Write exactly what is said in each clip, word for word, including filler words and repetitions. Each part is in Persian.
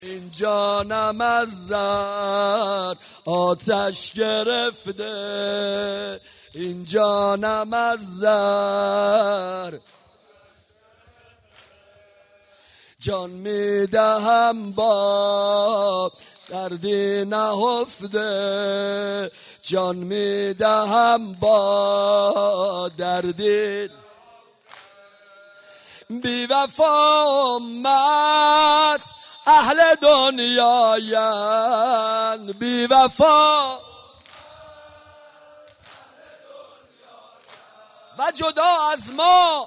این جانم از زر آتش گرفته، این جانم از زر جان میدهم با دردی نهفته، جان میدهم با دردی بی وفا امت اهل دنیایند، بی وفا و جدا از ما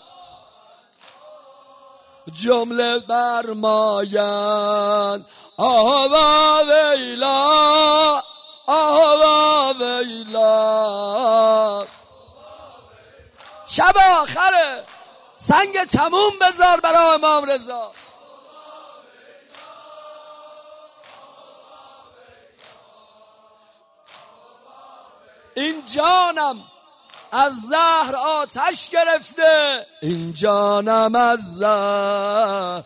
جمله برمایند. آه و ویلا، آه و ویلا. شب آخره سنگ تموم بذار برای امام رضا. این جانم از زهر آتش گرفته، این جانم از زهر.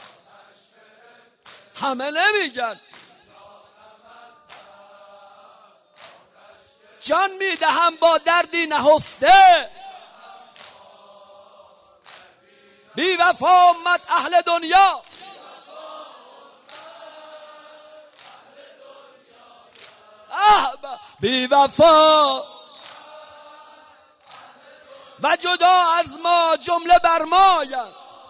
همه نمیگن جان میدهم با دردی نهفته، بی وفا امت اهل دنیا. بی وفا و جدا از ما جمله برمایند،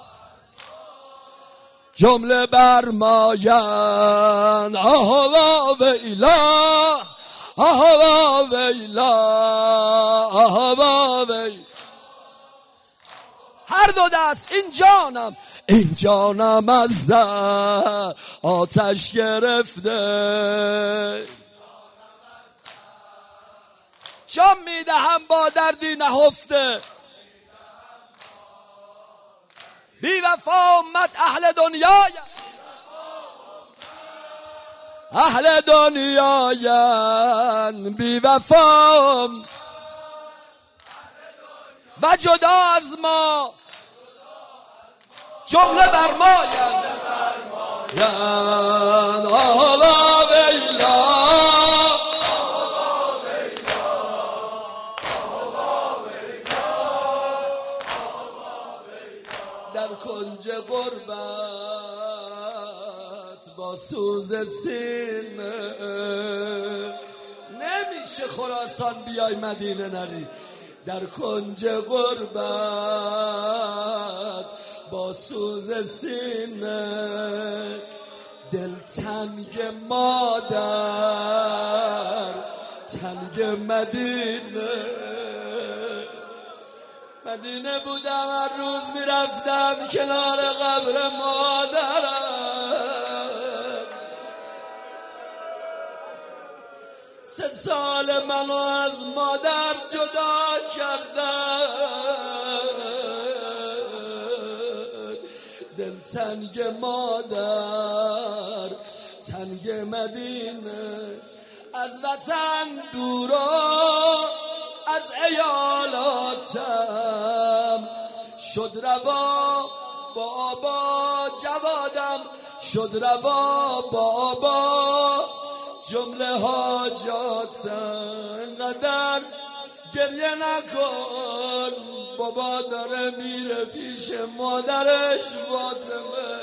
جمله برمایند. آه و ویلا، آه و ویلا، آه و ویلا. هر دو دست این جانم، این جانم از زر آتش گرفته، جان میدهم با دردی نهفته، بی وفا امت اهل دنیایند، اهل دنیایند. بی وفا و جدا از ما جمله برمایند. آه و ویلا، در کنج غربت با سوز سینه نمیشه خراسان بیای مدینه نری. در کنج غربت با سوز سینه دل تنگ مادر، تنگ مدینه. مدینه بودم هر روز میرفتم کنار قبر مادرم. سه سال منو از مادر جدا کردن، دل تنگ مادر، تنگ مدینه. از وطن دورا، از ایالاتم شد روا با آبا جوادم، شد روا با آبا جمله حاجاتم. اینقدر گریه نکن، بابا داره میره پیش مادرش فاطمه.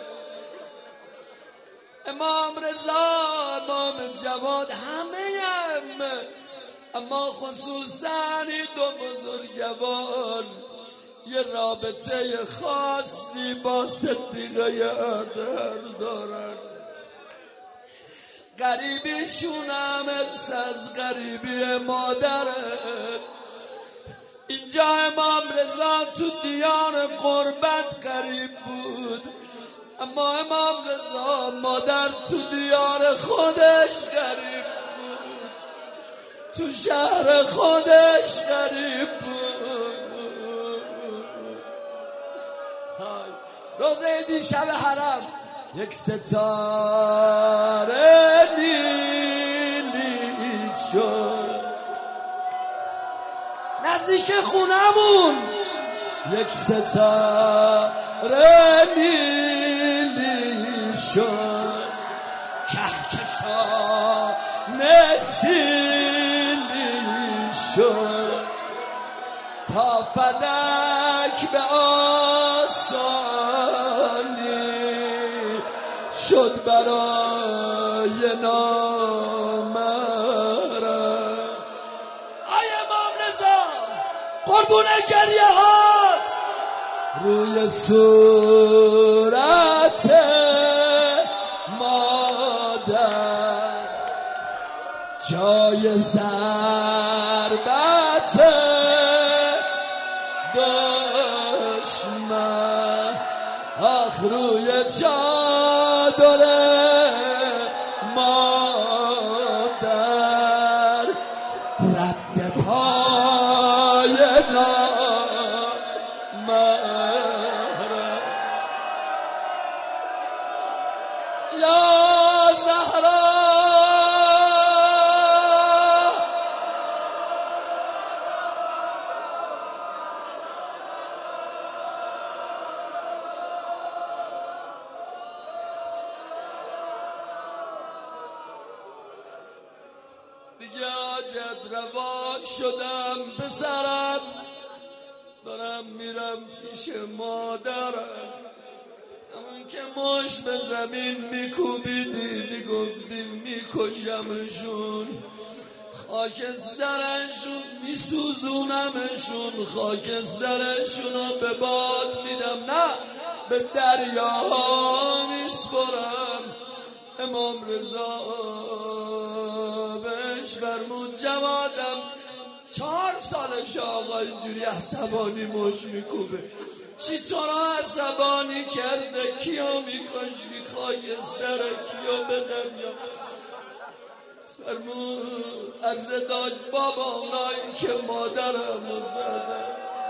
امام رضا، امام جواد، همه هم، اما خصوصا این دو بزرگوار یه رابطه خاصی با صدیقه اکبر دارن. غریبیشون هم از غریبی مادره. اینجا امام رضا تو دیار قربت غریب بود، اما امام رضا مادر تو دیار خودش غریب بود، تو شهر خودش غریب بود. روزه دیشب حرم یک ستاره نیلی شد نزدیک خونمون، یک ستاره نیلی شد کهکشان سیلی شد تا فلک به آسانی شد برای نامرم. آی امام رضا قربون گریه هات روی صورت مادر جای ضربت دشمن، آخ روی چادر مادر رد پای نامرم. یا زهرا دیگه حاجت روان شدم پسرم، دارم میرم پیش مادرم. همون که مشت به زمین میکوبیدی میگفتی میکشمشون، خاکسترشون میسوزونمشون، خاکسترشون رو به باد میدم، نه به دریاها میسپرم. امام رضا بهش فرمود جوادم چهار سالش آقا اینجوری عصبانی مش میکوبه، چی تو را عصبانی کرده؟ کیو میکشی؟ خاکستر کیو بدم؟ یا فرمود عرض داشت بابا اونایی که مادرم رو زدن،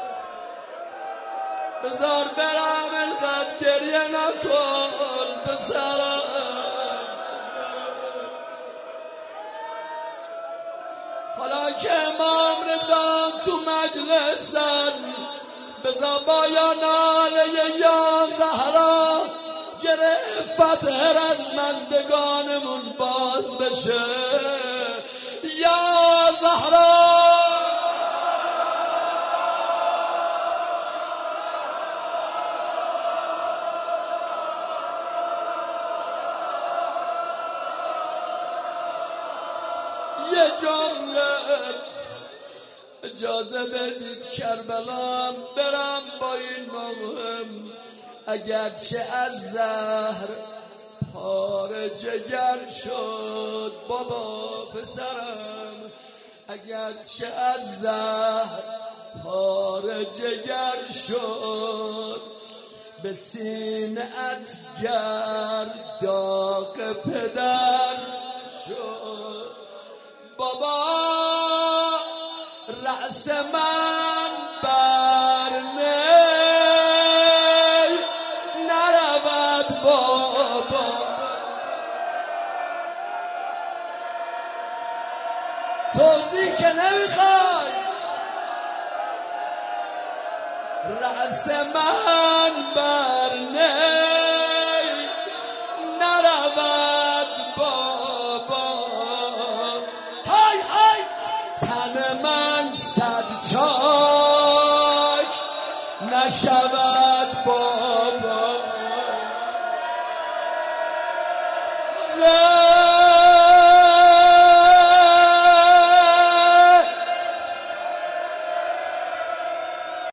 بذار برم اینقدر گریه نکن پسرم. حالا که امام رضا تو مجلسن بذار با یا ناله یا زهرا گره فتح رزمندگانمون باز بشه. یا زهرا یه جمله اجازه بدید کربلام برم با این مهم، اگرچه از زهر پاره جگر شد بابا پسرم، اگرچه از زهر پاره جگر شد، به سینه‌ات گرد داغ پدر شد. بابا رأس من بر نی نرود بابا، توضیح که نمیخوای. رأس من بر نی نرود بابا، های های تن من صد چاک نشود بابا.